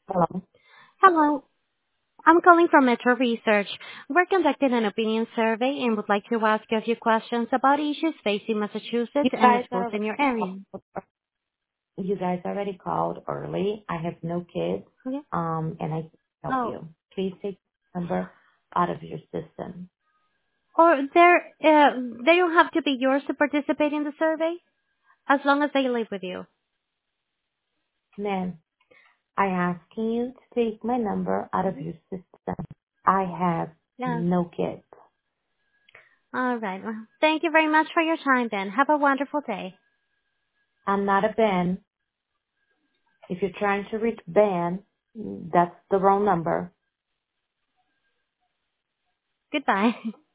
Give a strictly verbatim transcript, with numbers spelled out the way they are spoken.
Hello. Hello. I'm calling from Metro Research. We're conducting an opinion survey and would like to ask you a few questions about issues facing You Massachusetts and the guys schools are in your area. you guys already called early. I have no kids, Okay. um, and I can help Oh, you. Please take the number out of your system. or there, uh, they don't have to be yours to participate in the survey, as long as they live with you. Ma'am, I asking you to take my number out of your system. I have Yeah. no kids. All right. Well, thank you very much for your time then. Have a wonderful day. I'm not a Ben. If you're trying to reach Ben, that's the wrong number. Goodbye.